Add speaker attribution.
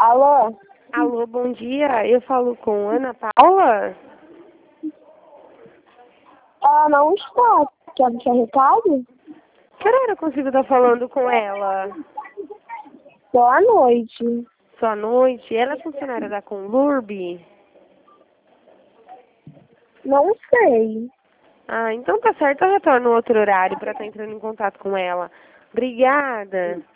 Speaker 1: Alô?
Speaker 2: Alô, bom dia. Eu falo com Ana Paula?
Speaker 1: Ela não está. Quer deixar recado?
Speaker 2: Que hora eu consigo estar falando com ela?
Speaker 1: Boa noite.
Speaker 2: Sua noite? Ela é funcionária da Conlurb?
Speaker 1: Não sei.
Speaker 2: Ah, então tá certo. Eu retorno outro horário para estar entrando em contato com ela. Obrigada.